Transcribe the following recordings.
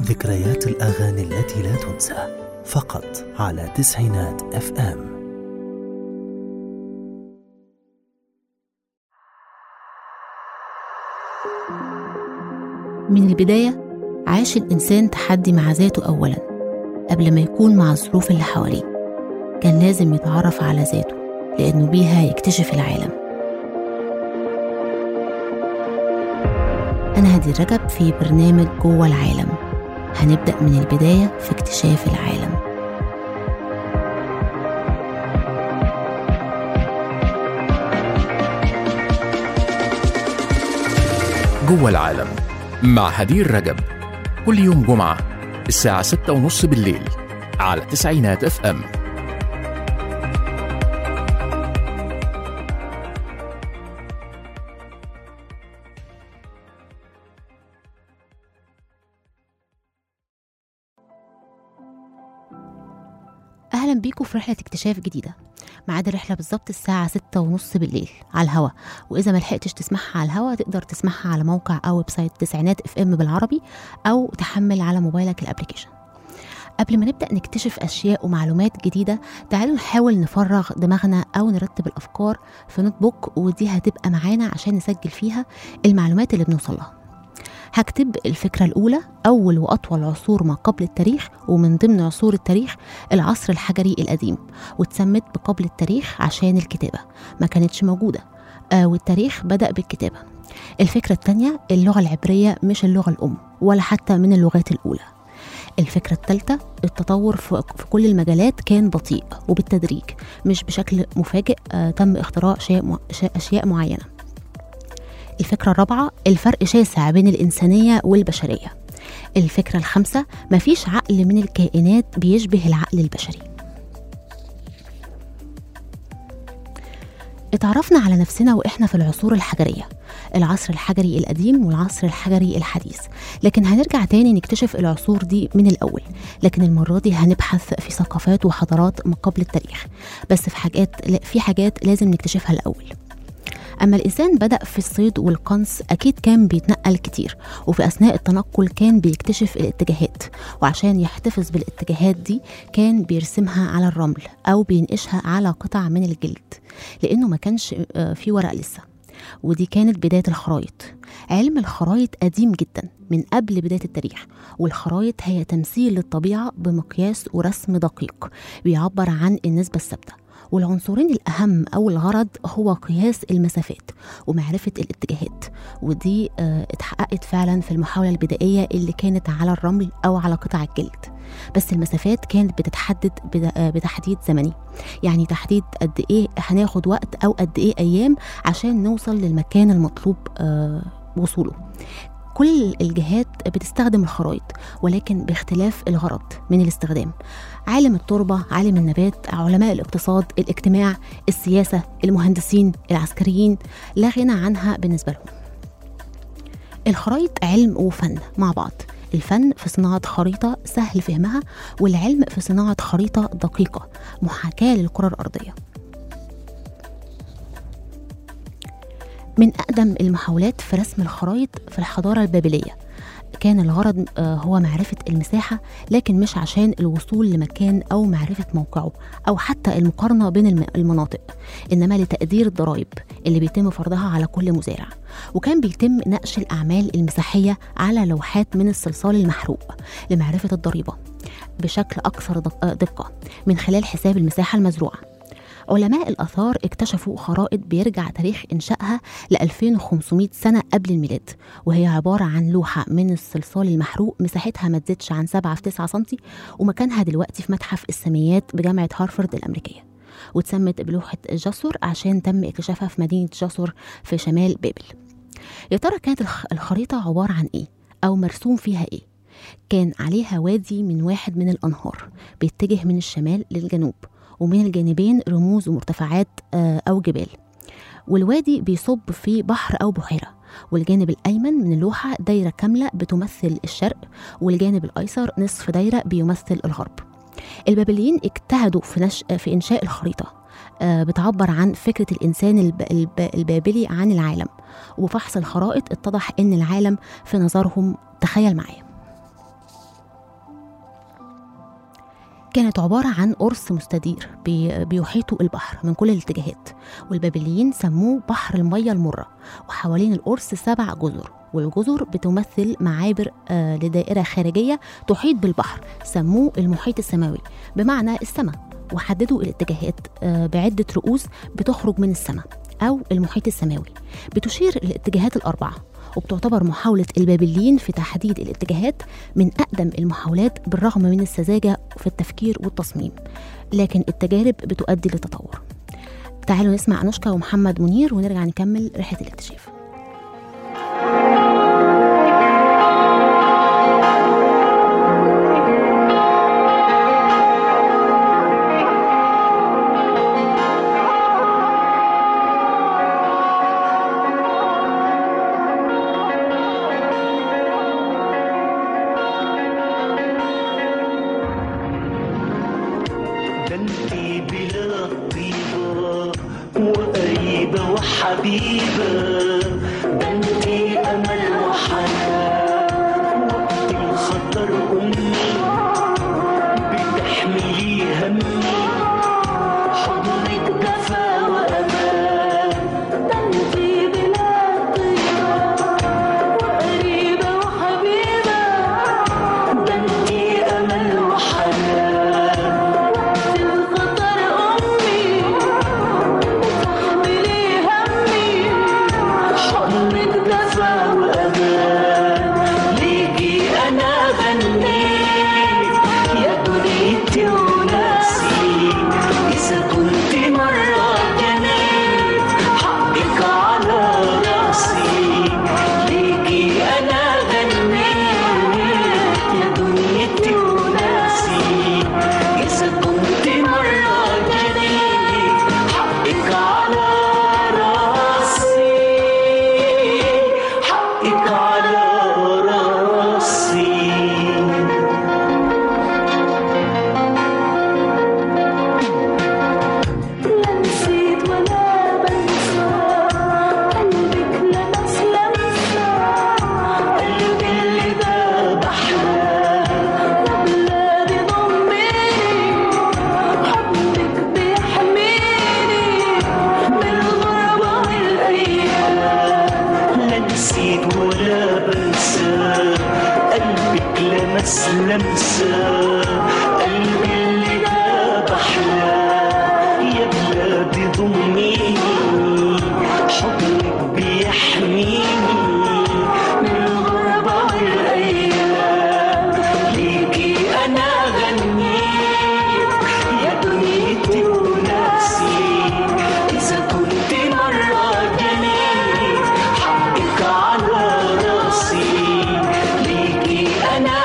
ذكريات الأغاني التي لا تنسى، فقط على 90 FM. من البداية عاش الإنسان تحدي مع ذاته أولاً قبل ما يكون مع الظروف اللي حواليه. كان لازم يتعرف على ذاته لأنه بيها يكتشف العالم. أنا هدي رجب في برنامج جوه العالم. هنبدأ من البداية في اكتشاف العالم. جوه العالم مع هدير رجب، كل يوم جمعة الساعة 6:30 بالليل على 90 FM. أهلا بيكم في رحلة اكتشاف جديدة. ميعاد الرحلة بالظبط الساعة 6:30 بالليل على الهوا، وإذا ما لحقتش تسمعها على الهوا تقدر تسمعها على موقع أو ويب سايت 90 FM بالعربي، أو تحمل على موبايلك الابليكيشن. قبل ما نبدأ نكتشف أشياء ومعلومات جديدة، تعالوا نحاول نفرغ دماغنا أو نرتب الأفكار في نوت بوك، ودي هتبقى معانا عشان نسجل فيها المعلومات اللي بنوصلها. هكتب الفكرة الأولى: أول وأطول عصور ما قبل التاريخ، ومن ضمن عصور التاريخ العصر الحجري القديم، واتسمت بقبل التاريخ عشان الكتابة ما كانتش موجودة، والتاريخ بدأ بالكتابة. الفكرة الثانية: اللغة العبرية مش اللغة الأم ولا حتى من اللغات الأولى. الفكرة الثالثة: التطور في كل المجالات كان بطيء وبالتدريج، مش بشكل مفاجئ. تم اختراع أشياء معينة. الفكرة الرابعة: الفرق شاسع بين الإنسانية والبشرية. الفكرة الخامسة: مفيش عقل من الكائنات بيشبه العقل البشري. اتعرفنا على نفسنا وإحنا في العصور الحجرية، العصر الحجري القديم والعصر الحجري الحديث، لكن هنرجع تاني نكتشف العصور دي من الأول. لكن المرة دي هنبحث في ثقافات وحضارات ما قبل التاريخ، بس في حاجات لازم نكتشفها الأول. أما الإنسان بدأ في الصيد والقنص، أكيد كان بيتنقل كتير، وفي أثناء التنقل كان بيكتشف الاتجاهات، وعشان يحتفظ بالاتجاهات دي كان بيرسمها على الرمل أو بينقشها على قطع من الجلد، لأنه ما كانش في ورق لسه. ودي كانت بداية الخرايط. علم الخرايط قديم جدا من قبل بداية التاريخ، والخرايط هي تمثيل للطبيعة بمقياس ورسم دقيق بيعبر عن النسبة الثابتة. والعنصرين الأهم أو الغرض هو قياس المسافات ومعرفة الاتجاهات، ودي اتحققت فعلا في المحاولة البدائية اللي كانت على الرمل أو على قطع الجلد. بس المسافات كانت بتتحدد بتحديد زمني، يعني تحديد قد إيه هناخد وقت أو قد إيه أيام عشان نوصل للمكان المطلوب وصوله. كل الجهات بتستخدم الخرائط، ولكن باختلاف الغرض من الاستخدام. عالم التربة، عالم النبات، علماء الاقتصاد، الاجتماع، السياسة، المهندسين، العسكريين، لا غنى عنها بالنسبة لهم. الخرائط علم وفن مع بعض. الفن في صناعة خريطة سهل فهمها، والعلم في صناعة خريطة دقيقة محاكاة للكرة الأرضية. من أقدم المحاولات في رسم الخرائط في الحضارة البابلية، كان الغرض هو معرفة المساحة، لكن مش عشان الوصول لمكان أو معرفة موقعه أو حتى المقارنة بين المناطق، إنما لتقدير الضرائب اللي بيتم فرضها على كل مزارع. وكان بيتم نقش الأعمال المساحية على لوحات من الصلصال المحروق لمعرفة الضريبة بشكل أكثر دقة من خلال حساب المساحة المزروعة. علماء الآثار اكتشفوا خرائط بيرجع تاريخ إنشائها ل 2500 سنة قبل الميلاد، وهي عبارة عن لوحة من الصلصال المحروق مساحتها ما تزيدش عن 7 في 9 سنتي، ومكانها دلوقتي في متحف الساميات بجامعة هارفارد الأمريكية، واتسمت بلوحة جاسور عشان تم اكتشافها في مدينة جاسور في شمال بابل. يا ترى كانت الخريطة عبارة عن إيه؟ أو مرسوم فيها إيه؟ كان عليها وادي من واحد من الأنهار بيتجه من الشمال للجنوب، ومن الجانبين رموز ومرتفعات أو جبال، والوادي بيصب في بحر أو بحيرة. والجانب الأيمن من اللوحة دايرة كاملة بتمثل الشرق، والجانب الأيسر نصف دايرة بيمثل الغرب. البابليين اجتهدوا في إنشاء الخريطة بتعبر عن فكرة الإنسان البابلي عن العالم، وبفحص الخرائط اتضح إن العالم في نظرهم، تخيل معايا، كانت عبارة عن قرص مستدير بيحيطه البحر من كل الاتجاهات، والبابليين سموه بحر المية المرة، وحوالين القرص 7 جزر، والجزر بتمثل معابر لدائرة خارجية تحيط بالبحر، سموه المحيط السماوي بمعنى السماء، وحددوا الاتجاهات بعدة رؤوس بتخرج من السماء أو المحيط السماوي بتشير الاتجاهات الأربعة، وبتعتبر محاولة البابليين في تحديد الاتجاهات من أقدم المحاولات بالرغم من السذاجة في التفكير والتصميم، لكن التجارب بتؤدي للتطور. تعالوا نسمع أنوشكا ومحمد منير ونرجع نكمل رحلة الاكتشاف. حبيبة بنتي أمل وحنان، وقت الخطر أمي بتحملي همي، حضنك دفا وأمان، بنتي بلاد طيبة وقريبة وحبيبة، بنتي أمل وحنان، وقت الخطر أمي حضنك دفا وأمان، ليكي أنا غنيت يا دنيتي وناسي، إذا كنت مرة جنيت حقك على راسي، ليكي أنا غنيت يا دنيتي وناسي، إذا كنت مرة جنيت حقك على لمسة قلبي اللي داب أحلاه، يا بلادي ضميني حضنك بيحميني من الغربة والأيام، ليكي أنا غنيت يا دنيتي وناسي، إذا كنت مرة جنيت حقك على راسي، ليكي أنا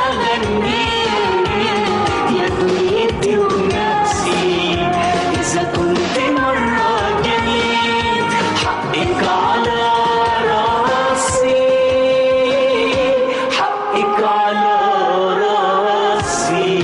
يا دنيتي وناسي، إذا كنت مرة جنيت حقك على راسي، حقك على راسي.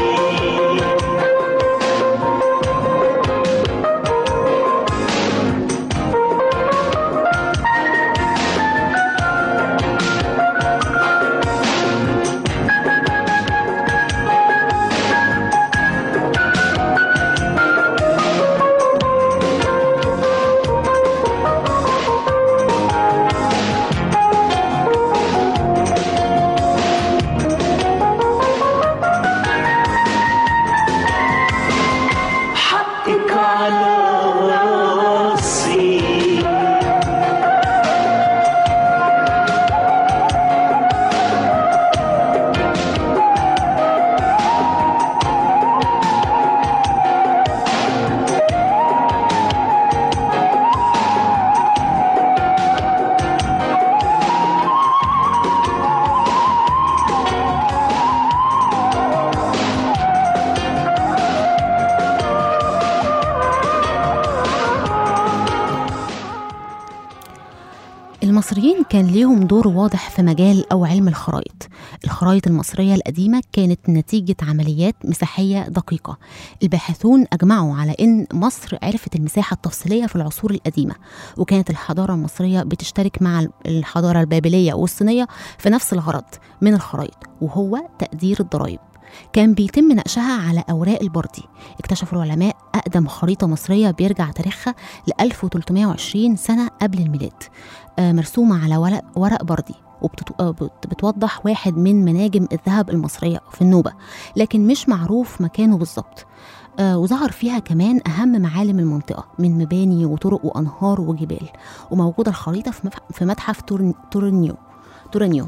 المصريين كان ليهم دور واضح في مجال أو علم الخرائط. الخرائط المصرية القديمة كانت نتيجة عمليات مساحية دقيقة. الباحثون أجمعوا على أن مصر عرفت المساحة التفصيلية في العصور القديمة، وكانت الحضارة المصرية بتشترك مع الحضارة البابلية والصينية في نفس الغرض من الخرائط، وهو تقدير الضرائب. كان بيتم نقشها على أوراق البردي. اكتشف العلماء أقدم خريطة مصرية بيرجع تاريخها ل 1320 سنة قبل الميلاد، مرسومة على ورق بردي، وبتوضح واحد من مناجم الذهب المصرية في النوبة، لكن مش معروف مكانه بالظبط. وظهر فيها كمان أهم معالم المنطقة من مباني وطرق وأنهار وجبال، وموجودة الخريطة في متحف تورينيو.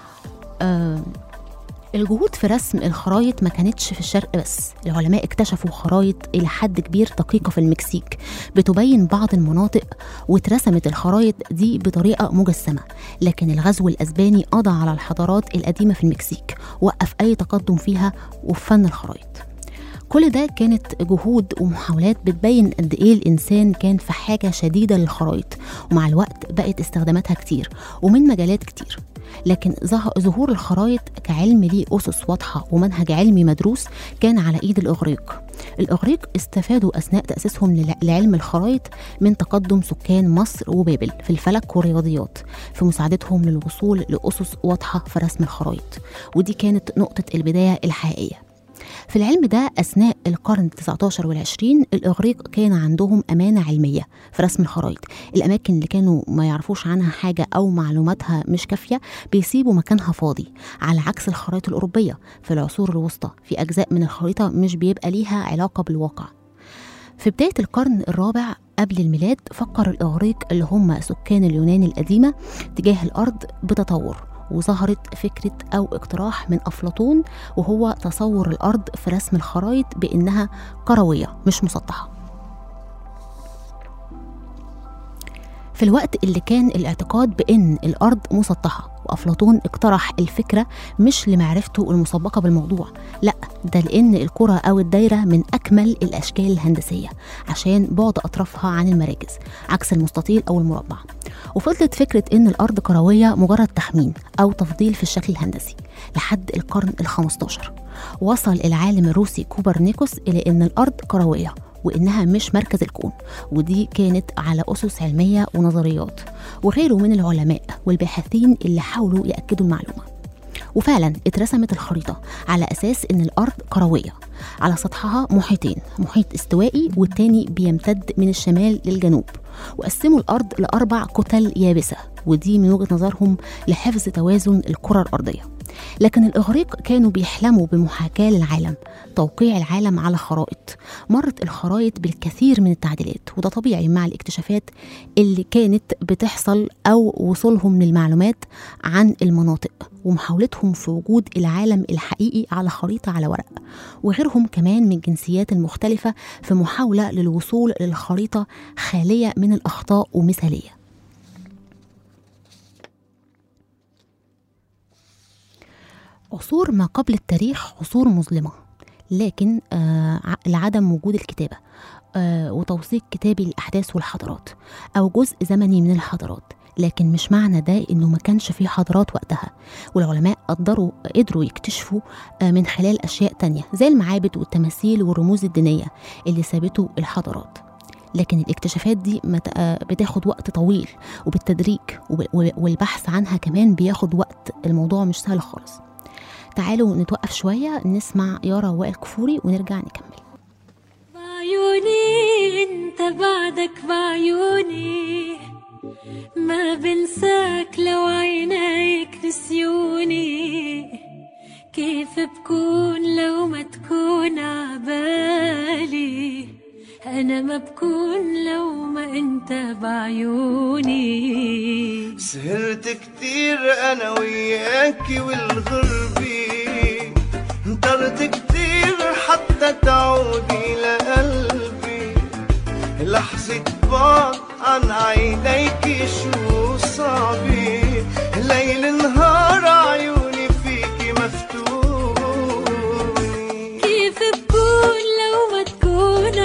الجهود في رسم الخرايط ما كانتش في الشرق بس، العلماء اكتشفوا خرايط إلى حد كبير دقيقة في المكسيك بتبين بعض المناطق، واترسمت الخرايط دي بطريقة مجسمة. لكن الغزو الأسباني قضى على الحضارات القديمة في المكسيك، وقف أي تقدم فيها وفي فن الخرايط. كل ده كانت جهود ومحاولات بتبين قد ايه الانسان كان في حاجه شديده للخرايط، ومع الوقت بقت استخداماتها كتير ومن مجالات كتير. لكن ظهور الخرايط كعلم ليه اسس واضحه ومنهج علمي مدروس كان على ايد الاغريق استفادوا اثناء تاسيسهم لعلم الخرايط من تقدم سكان مصر وبابل في الفلك والرياضيات، في مساعدتهم للوصول لاسس واضحه في رسم الخرايط. ودي كانت نقطه البدايه الحقيقيه في العلم ده. أثناء القرن 19 والعشرين الإغريق كان عندهم أمانة علمية في رسم الخرائط. الأماكن اللي كانوا ما يعرفوش عنها حاجة أو معلوماتها مش كافية بيسيبوا مكانها فاضي، على عكس الخرائط الأوروبية في العصور الوسطى. في أجزاء من الخريطة مش بيبقى ليها علاقة بالواقع. في بداية القرن الرابع قبل الميلاد فكر الإغريق اللي هم سكان اليونان القديمة تجاه الأرض بتطور، وظهرت فكرة أو اقتراح من أفلاطون، وهو تصور الأرض في رسم الخرائط بأنها كروية مش مسطحة. في الوقت اللي كان الاعتقاد بأن الأرض مسطحة، وأفلاطون اقترح الفكرة مش لمعرفته المسبقة بالموضوع، لا، ده لأن الكرة أو الدايرة من أكمل الأشكال الهندسية عشان بعد أطرافها عن المراكز عكس المستطيل أو المربع. وفضلت فكرة أن الأرض كروية مجرد تخمين أو تفضيل في الشكل الهندسي لحد القرن ال15. وصل العالم الروسي كوبرنيكوس إلى أن الأرض كروية وإنها مش مركز الكون، ودي كانت على أسس علمية ونظريات، وغيره من العلماء والباحثين اللي حاولوا يأكدوا المعلومة. وفعلا اترسمت الخريطة على أساس إن الأرض كروية، على سطحها محيطين، محيط استوائي والتاني بيمتد من الشمال للجنوب، وقسموا الأرض ل4 كتل يابسة، ودي من وجهة نظرهم لحفظ توازن الكرة الأرضية. لكن الإغريق كانوا بيحلموا بمحاكاة للعالم، توقيع العالم على خرائط. مرت الخرائط بالكثير من التعديلات، وده طبيعي مع الاكتشافات اللي كانت بتحصل أو وصولهم للمعلومات عن المناطق، ومحاولتهم في وجود العالم الحقيقي على خريطة على ورق، وغيرهم كمان من الجنسيات المختلفة في محاولة للوصول للخريطة خالية من الأخطاء ومثالية. عصور ما قبل التاريخ عصور مظلمة، لكن لعدم وجود الكتابة وتوثيق كتابي للأحداث والحضارات أو جزء زمني من الحضارات. لكن مش معنى ده إنه ما كانش فيه حضارات وقتها، والعلماء قدروا يكتشفوا من خلال أشياء تانية زي المعابد والتماثيل والرموز الدينية اللي ثابتوا الحضارات. لكن الاكتشافات دي بتاخد وقت طويل وبالتدريج، والبحث عنها كمان بياخد وقت، الموضوع مش سهل خالص. تعالوا نتوقف شوية نسمع يارا وائل كفوري ونرجع نكمل. بعيوني انت بعدك بعيوني، ما بنساك لو عينيك نسيوني، كيف بكون لو ما تكون عبالي، أنا ما بكون لو ما أنت بعيوني. سهرت كتير أنا وياكي والغربي، انطرت كتير حتى تعودي لقلبي، لحظة بعد عن عينيكي شو صعبي، ليل نهار عيوني فيكي مفتوني، كيف بكون لو ما تكون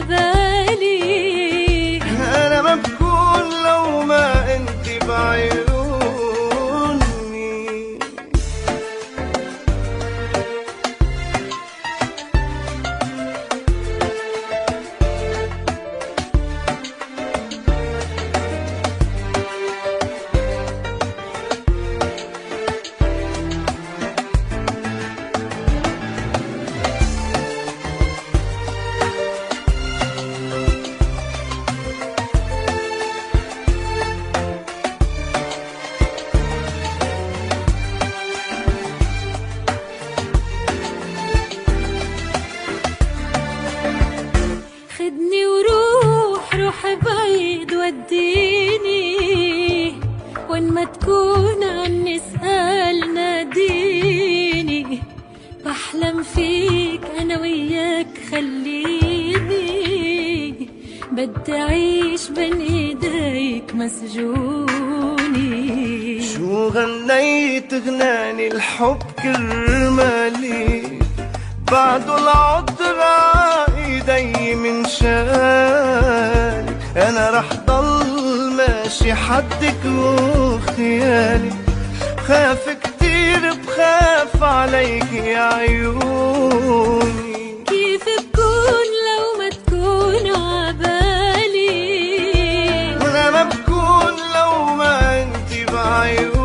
عبالي، أنا ما بكون لو ما أنت بعيوني. منك خليني، بدي أعيش بين إيديك مسجوني. شو غنيت غناني الحب كرمالي، بعده العطر ايدي من شالي. انا رح ضل ماشي حدك وخيالي، خاف كتير بخاف عليك يا عيوني. كيف بكون لو ما تكون عبالي، وانا ما بكون لو ما انت بعيوني.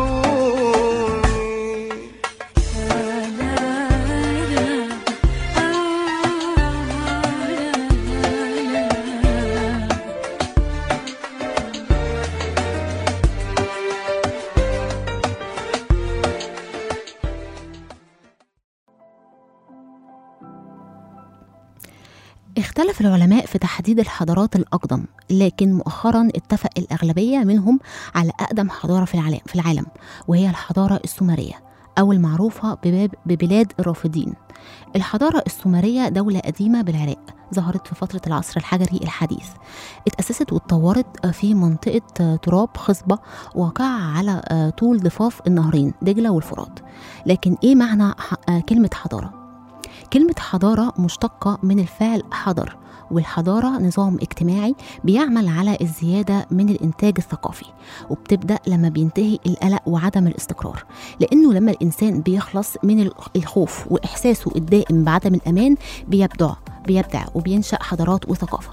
اختلف العلماء في تحديد الحضارات الأقدم، لكن مؤخرا اتفق الأغلبية منهم على أقدم حضارة في العالم، وهي الحضارة السومرية أو المعروفة ببلاد الرافدين. الحضارة السومرية دولة قديمة بالعراق، ظهرت في فترة العصر الحجري الحديث. اتأسست واتطورت في منطقة تراب خصبة واقعة على طول ضفاف النهرين دجلة والفرات. لكن إيه معنى كلمة حضارة؟ كلمة حضارة مشتقة من الفعل حضر، والحضارة نظام اجتماعي بيعمل على الزيادة من الإنتاج الثقافي، وبتبدأ لما بينتهي القلق وعدم الاستقرار، لأنه لما الإنسان بيخلص من الخوف وإحساسه الدائم بعدم الأمان بيبدع وبينشأ حضارات وثقافة.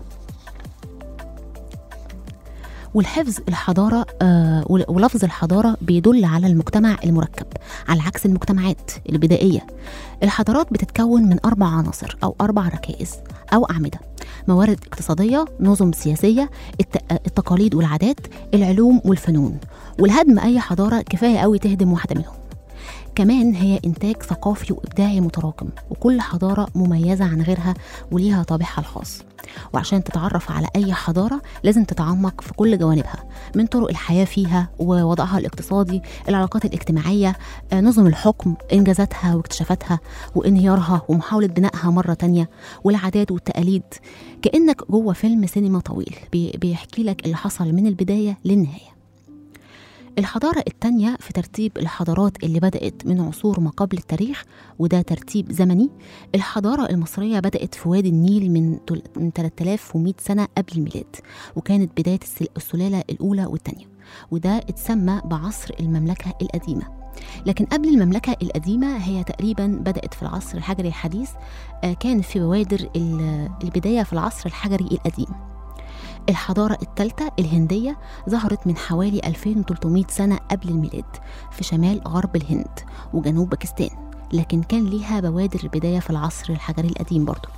والحفظ الحضارة ولفظ الحضارة بيدل على المجتمع المركب على عكس المجتمعات البدائية. الحضارات بتتكون من 4 عناصر أو 4 ركائز أو أعمدة: موارد اقتصادية، نظم سياسية، التقاليد والعادات، العلوم والفنون. والهدم أي حضارة كفاية قوي تهدم واحدة منهم. كمان هي إنتاج ثقافي وإبداعي متراكم، وكل حضارة مميزة عن غيرها وليها طابعها الخاص. وعشان تتعرف على أي حضارة لازم تتعمق في كل جوانبها، من طرق الحياة فيها ووضعها الاقتصادي، العلاقات الاجتماعية، نظم الحكم، إنجازاتها واكتشافاتها وانهيارها ومحاولة بنائها مرة تانية، والعادات والتقاليد. كأنك جوه فيلم سينما طويل بيحكي لك اللي حصل من البداية للنهاية. الحضارة التانية في ترتيب الحضارات اللي بدأت من عصور ما قبل التاريخ، وده ترتيب زمني. الحضارة المصرية بدأت في وادي النيل من 3100 سنة قبل الميلاد، وكانت بداية السلالة الأولى والتانية، وده اتسمى بعصر المملكة القديمة. لكن قبل المملكة القديمة هي تقريبا بدأت في العصر الحجري الحديث، كان في بوادر البداية في العصر الحجري القديم. الحضارة الثالثة الهندية ظهرت من حوالي 2300 سنة قبل الميلاد في شمال غرب الهند وجنوب باكستان، لكن كان ليها بوادر البداية في العصر الحجري القديم برضو.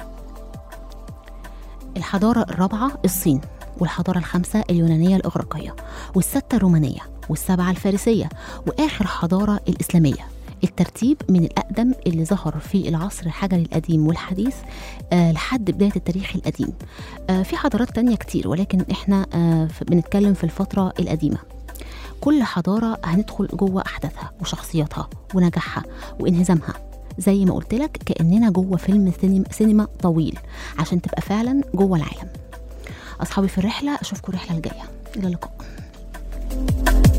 الحضارة الرابعة الصين، والحضارة الخامسة اليونانية الإغريقية، والستة الرومانية، والسبعة الفارسية، وآخر حضارة الإسلامية. الترتيب من الأقدم اللي ظهر في العصر الحجري القديم والحديث لحد بداية التاريخ القديم. في حضارات تانية كتير، ولكن احنا بنتكلم في الفترة القديمة. كل حضارة هندخل جوه أحداثها وشخصياتها ونجاحها وانهزامها، زي ما قلت لك كأننا جوه فيلم سينما طويل عشان تبقى فعلا جوه العالم. أصحابي في الرحلة، أشوفكم الرحلة الجاية. إلى اللقاء.